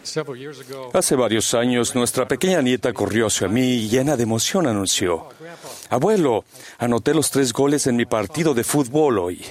Hace varios años, nuestra pequeña nieta corrió hacia mí y llena de emoción anunció: «Abuelo, anoté los 3 goles en mi partido de fútbol hoy».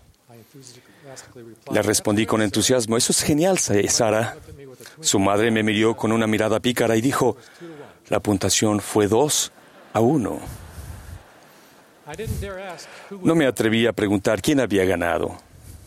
Le respondí con entusiasmo: «Eso es genial, Sara». Su madre me miró con una mirada pícara y dijo: «La puntuación fue 2-1». No me atreví a preguntar quién había ganado.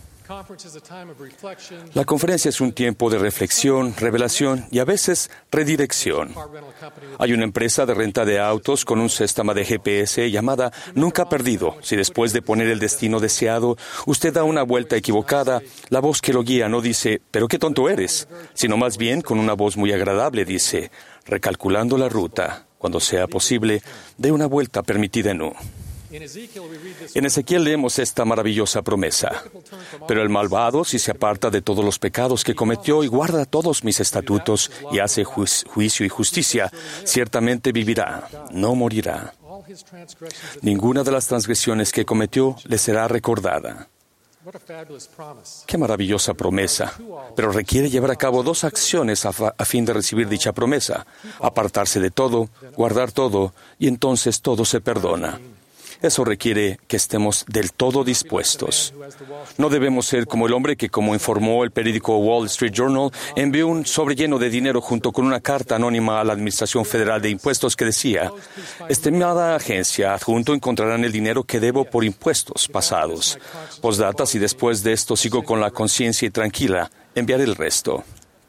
La conferencia es un tiempo de reflexión, revelación y a veces redirección. Hay una empresa de renta de autos con un sistema de GPS llamada Nunca Perdido. Si después de poner el destino deseado, usted da una vuelta equivocada, la voz que lo guía no dice: «¿Pero qué tonto eres?», sino más bien con una voz muy agradable dice: «Recalculando la ruta, cuando sea posible, dé una vuelta permitida en U». En Ezequiel leemos esta maravillosa promesa: «Pero el malvado, si se aparta de todos los pecados que cometió y guarda todos mis estatutos y hace juicio y justicia, ciertamente vivirá, no morirá. Ninguna de las transgresiones que cometió le será recordada». ¡Qué maravillosa promesa! Pero requiere llevar a cabo 2 acciones a fin de recibir dicha promesa: apartarse de todo, guardar todo, y entonces todo se perdona. Eso requiere que estemos del todo dispuestos. No debemos ser como el hombre que, como informó el periódico Wall Street Journal, envió un sobre lleno de dinero junto con una carta anónima a la Administración Federal de Impuestos que decía: «Estimada agencia, adjunto encontrarán el dinero que debo por impuestos pasados. Postdata, si después de esto sigo con la conciencia y tranquila, enviaré el resto».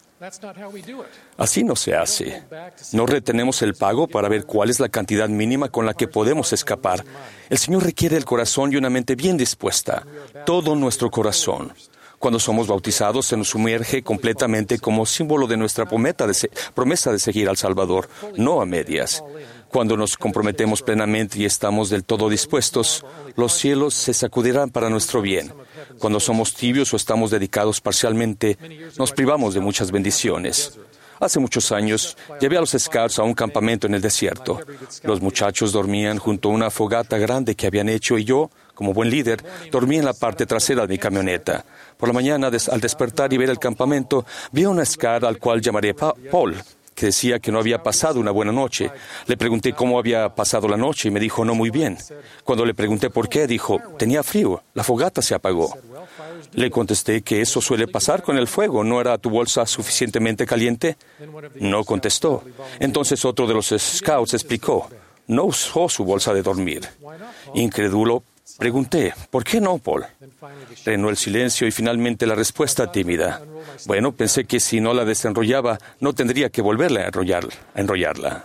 Así no se hace. No retenemos el pago para ver cuál es la cantidad mínima con la que podemos escapar. El Señor requiere el corazón y una mente bien dispuesta, todo nuestro corazón. Cuando somos bautizados, se nos sumerge completamente como símbolo de nuestra promesa de seguir al Salvador, no a medias. Cuando nos comprometemos plenamente y estamos del todo dispuestos, los cielos se sacudirán para nuestro bien. Cuando somos tibios o estamos dedicados parcialmente, nos privamos de muchas bendiciones. Hace muchos años, llevé a los Scouts a un campamento en el desierto. Los muchachos dormían junto a una fogata grande que habían hecho y yo, como buen líder, dormí en la parte trasera de mi camioneta. Por la mañana, al despertar y ver el campamento, vi a un Scout al cual llamaré Paul, que decía que no había pasado una buena noche. Le pregunté cómo había pasado la noche y me dijo: «No muy bien». Cuando le pregunté por qué, dijo: «Tenía frío, la fogata se apagó». Le contesté que eso suele pasar con el fuego. ¿No era tu bolsa suficientemente caliente? No contestó. Entonces otro de los Scouts explicó: «No usó su bolsa de dormir». Incrédulo, pregunté: «¿Por qué no, Paul?». Reinó el silencio y finalmente la respuesta tímida: «Bueno, pensé que si no la desenrollaba, no tendría que volverla a enrollarla».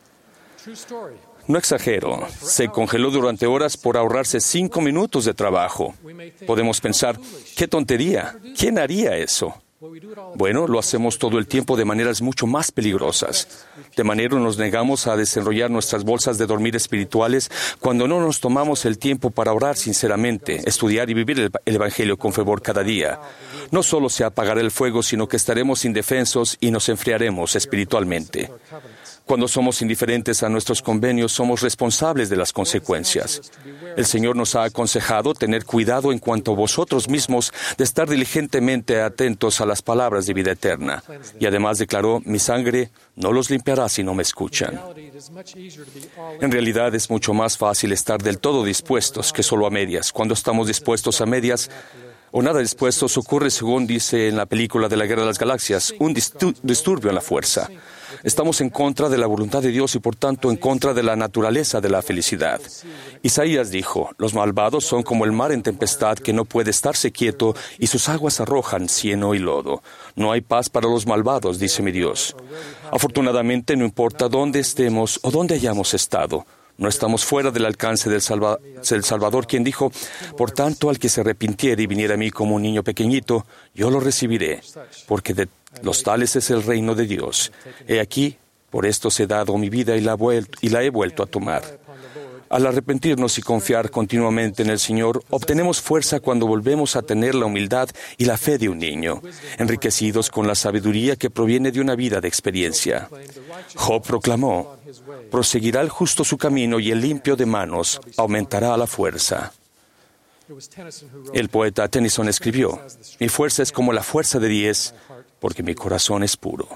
No exagero, se congeló durante horas por ahorrarse 5 minutos de trabajo. Podemos pensar: «¡Qué tontería! ¿Quién haría eso?». Bueno, lo hacemos todo el tiempo de maneras mucho más peligrosas. De manera nos negamos a desenrollar nuestras bolsas de dormir espirituales cuando no nos tomamos el tiempo para orar sinceramente, estudiar y vivir el Evangelio con fervor cada día. No solo se apagará el fuego, sino que estaremos indefensos y nos enfriaremos espiritualmente. Cuando somos indiferentes a nuestros convenios, somos responsables de las consecuencias. El Señor nos ha aconsejado tener cuidado en cuanto a vosotros mismos de estar diligentemente atentos a las palabras de vida eterna. Y además declaró: «Mi sangre no los limpiará si no me escuchan». En realidad es mucho más fácil estar del todo dispuestos que solo a medias. Cuando estamos dispuestos a medias o nada dispuestos, ocurre, según dice en la película de la Guerra de las Galaxias, un disturbio en la fuerza. Estamos en contra de la voluntad de Dios y por tanto en contra de la naturaleza de la felicidad. Isaías dijo: «Los malvados son como el mar en tempestad que no puede estarse quieto y sus aguas arrojan cieno y lodo. No hay paz para los malvados, dice mi Dios». Afortunadamente, no importa dónde estemos o dónde hayamos estado, no estamos fuera del alcance del Salvador, quien dijo: «Por tanto, al que se arrepintiere y viniera a mí como un niño pequeñito, yo lo recibiré, porque de los tales es el reino de Dios. He aquí, por esto os he dado mi vida y la he vuelto a tomar». Al arrepentirnos y confiar continuamente en el Señor, obtenemos fuerza cuando volvemos a tener la humildad y la fe de un niño, enriquecidos con la sabiduría que proviene de una vida de experiencia. Job proclamó: «Proseguirá el justo su camino y el limpio de manos aumentará la fuerza». El poeta Tennyson escribió: «Mi fuerza es como la fuerza de 10, porque mi corazón es puro.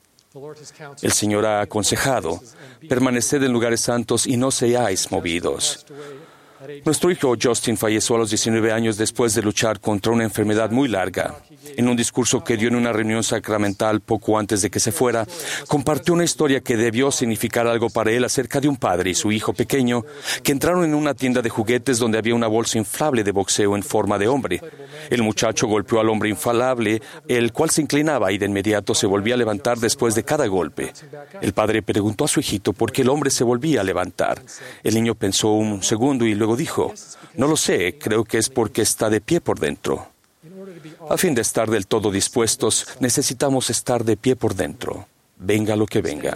El Señor ha aconsejado, permaneced en lugares santos y no seáis movidos. Nuestro hijo Justin falleció a los 19 años después de luchar contra una enfermedad muy larga. En un discurso que dio en una reunión sacramental poco antes de que se fuera, compartió una historia que debió significar algo para él acerca de un padre y su hijo pequeño que entraron en una tienda de juguetes donde había una bolsa inflable de boxeo en forma de hombre. El muchacho golpeó al hombre inflable, el cual se inclinaba y de inmediato se volvía a levantar después de cada golpe. El padre preguntó a su hijito por qué el hombre se volvía a levantar. El niño pensó un segundo y luego dijo, no lo sé, creo que es porque está de pie por dentro. A fin de estar del todo dispuestos, necesitamos estar de pie por dentro. Venga lo que venga.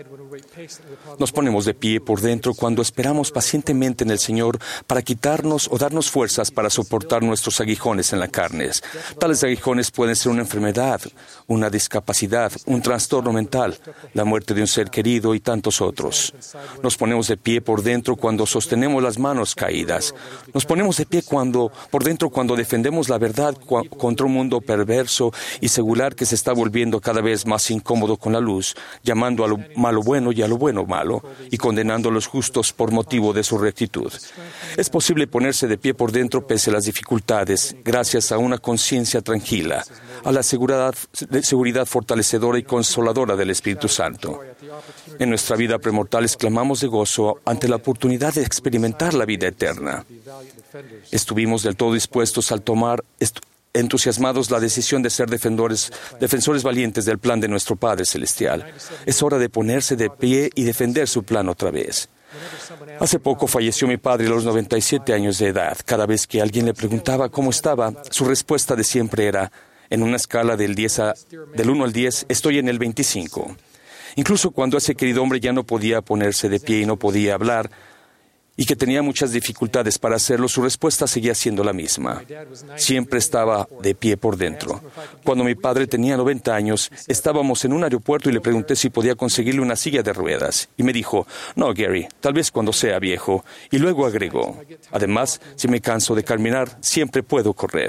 Nos ponemos de pie por dentro cuando esperamos pacientemente en el Señor para quitarnos o darnos fuerzas para soportar nuestros aguijones en la carne. Tales aguijones pueden ser una enfermedad, una discapacidad, un trastorno mental, la muerte de un ser querido y tantos otros. Nos ponemos de pie por dentro cuando sostenemos las manos caídas. Nos ponemos de pie por dentro cuando defendemos la verdad contra un mundo perverso y secular que se está volviendo cada vez más incómodo con la luz, llamando a lo malo bueno y a lo bueno malo, y condenando a los justos por motivo de su rectitud. Es posible ponerse de pie por dentro pese a las dificultades, gracias a una conciencia tranquila, a la seguridad fortalecedora y consoladora del Espíritu Santo. En nuestra vida premortal exclamamos de gozo ante la oportunidad de experimentar la vida eterna. Estuvimos del todo dispuestos al tomar entusiasmados la decisión de ser defensores valientes del plan de nuestro Padre Celestial. Es hora de ponerse de pie y defender su plan otra vez. Hace poco falleció mi padre a los 97 años de edad. Cada vez que alguien le preguntaba cómo estaba, su respuesta de siempre era, en una escala del 1 al 10, estoy en el 25. Incluso cuando ese querido hombre ya no podía ponerse de pie y no podía hablar, y que tenía muchas dificultades para hacerlo, su respuesta seguía siendo la misma. Siempre estaba de pie por dentro. Cuando mi padre tenía 90 años, estábamos en un aeropuerto y le pregunté si podía conseguirle una silla de ruedas. Y me dijo, no, Gary, tal vez cuando sea viejo. Y luego agregó, además, si me canso de caminar, siempre puedo correr.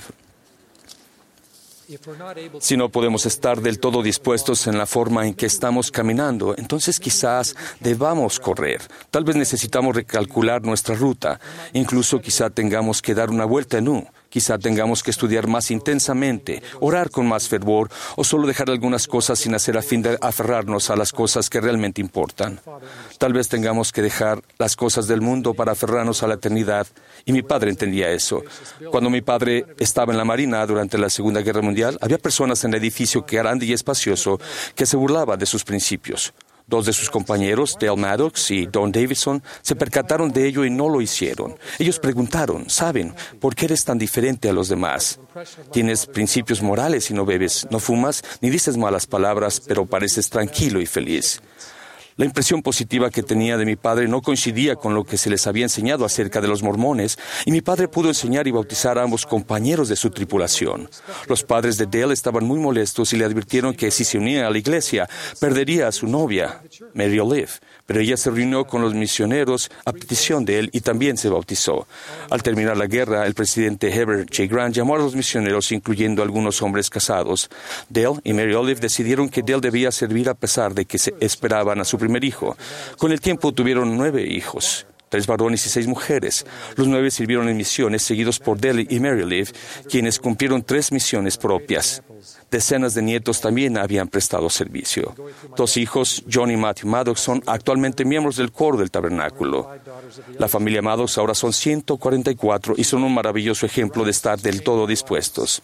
Si no podemos estar del todo dispuestos en la forma en que estamos caminando, entonces quizás debamos correr. Tal vez necesitamos recalcular nuestra ruta. Incluso quizá tengamos que dar una vuelta en U. Quizá tengamos que estudiar más intensamente, orar con más fervor o solo dejar algunas cosas sin hacer a fin de aferrarnos a las cosas que realmente importan. Tal vez tengamos que dejar las cosas del mundo para aferrarnos a la eternidad. Y mi padre entendía eso. Cuando mi padre estaba en la Marina durante la Segunda Guerra Mundial, había personas en el edificio grande y espacioso que se burlaban de sus principios. Dos de sus compañeros, Dale Maddox y Don Davidson, se percataron de ello y no lo hicieron. Ellos preguntaron, ¿saben por qué eres tan diferente a los demás? Tienes principios morales y no bebes, no fumas, ni dices malas palabras, pero pareces tranquilo y feliz. La impresión positiva que tenía de mi padre no coincidía con lo que se les había enseñado acerca de los mormones, y mi padre pudo enseñar y bautizar a ambos compañeros de su tripulación. Los padres de Dale estaban muy molestos y le advirtieron que si se unía a la iglesia, perdería a su novia, Mary Olive. Pero ella se reunió con los misioneros a petición de él y también se bautizó. Al terminar la guerra, el presidente Heber J. Grant llamó a los misioneros, incluyendo algunos hombres casados. Dale y Mary Olive decidieron que Dale debía servir a pesar de que se esperaban a su primer hijo. Con el tiempo tuvieron 9 hijos, 3 varones y 6 mujeres. Los 9 sirvieron en misiones, seguidos por Dale y Mary Olive, quienes cumplieron 3 misiones propias. Decenas de nietos también habían prestado servicio. 2 hijos, John y Matthew Maddox, son actualmente miembros del coro del tabernáculo. La familia Maddox ahora son 144 y son un maravilloso ejemplo de estar del todo dispuestos.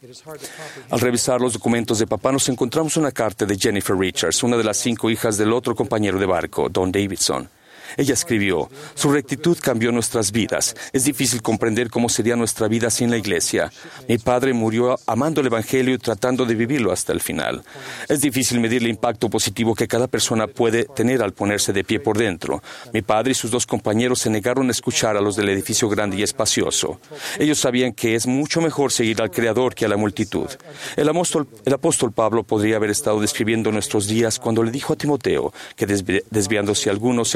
Al revisar los documentos de papá, nos encontramos una carta de Jennifer Richards, una de las 5 hijas del otro compañero de barco, Don Davidson. Ella escribió, su rectitud cambió nuestras vidas. Es difícil comprender cómo sería nuestra vida sin la iglesia. Mi padre murió amando el Evangelio y tratando de vivirlo hasta el final. Es difícil medir el impacto positivo que cada persona puede tener al ponerse de pie por dentro. Mi padre y sus 2 compañeros se negaron a escuchar a los del edificio grande y espacioso. Ellos sabían que es mucho mejor seguir al Creador que a la multitud. El apóstol Pablo podría haber estado describiendo nuestros días cuando le dijo a Timoteo que desviándose algunos se apartaron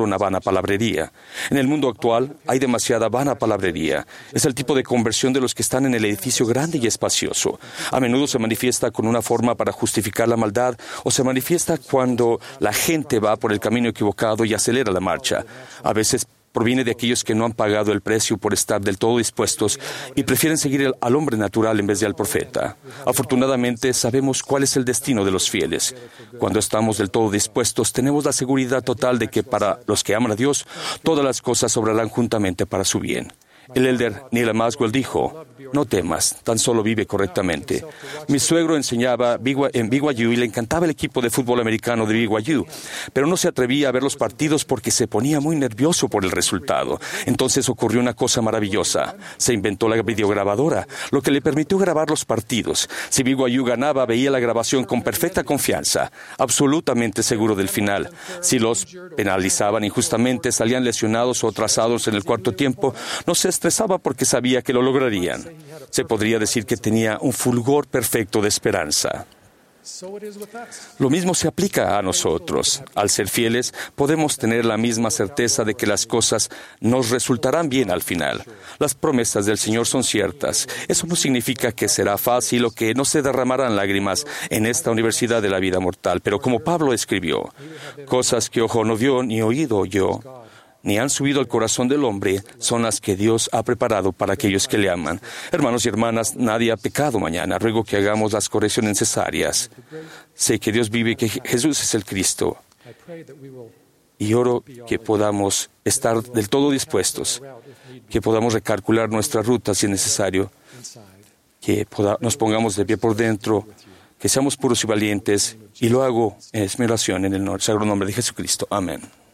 una vana palabrería. En el mundo actual hay demasiada vana palabrería. Es el tipo de conversión de los que están en el edificio grande y espacioso. A menudo se manifiesta con una forma para justificar la maldad, o se manifiesta cuando la gente va por el camino equivocado y acelera la marcha. A veces proviene de aquellos que no han pagado el precio por estar del todo dispuestos y prefieren seguir al hombre natural en vez de al profeta. Afortunadamente, sabemos cuál es el destino de los fieles. Cuando estamos del todo dispuestos, tenemos la seguridad total de que para los que aman a Dios, todas las cosas obrarán juntamente para su bien. El elder Neil Maxwell dijo: no temas, tan solo vive correctamente. Mi suegro enseñaba en BYU y le encantaba el equipo de fútbol americano de BYU, pero no se atrevía a ver los partidos porque se ponía muy nervioso por el resultado. Entonces ocurrió una cosa maravillosa. Se inventó la videograbadora, lo que le permitió grabar los partidos. Si BYU ganaba, veía la grabación con perfecta confianza, absolutamente seguro del final. Si los penalizaban injustamente, salían lesionados o atrasados en el cuarto tiempo, no se estresaba porque sabía que lo lograrían. Se podría decir que tenía un fulgor perfecto de esperanza. Lo mismo se aplica a nosotros. Al ser fieles, podemos tener la misma certeza de que las cosas nos resultarán bien al final. Las promesas del Señor son ciertas. Eso no significa que será fácil o que no se derramarán lágrimas en esta universidad de la vida mortal, pero como Pablo escribió, cosas que ojo no vio ni oído oyó, ni han subido al corazón del hombre, son las que Dios ha preparado para aquellos que le aman. Hermanos y hermanas, nadie ha pecado mañana. Ruego que hagamos las correcciones necesarias. Sé que Dios vive y que Jesús es el Cristo. Y oro que podamos estar del todo dispuestos, que podamos recalcular nuestra ruta si es necesario, que nos pongamos de pie por dentro, que seamos puros y valientes. Y lo hago en mi oración en el sagrado nombre de Jesucristo. Amén.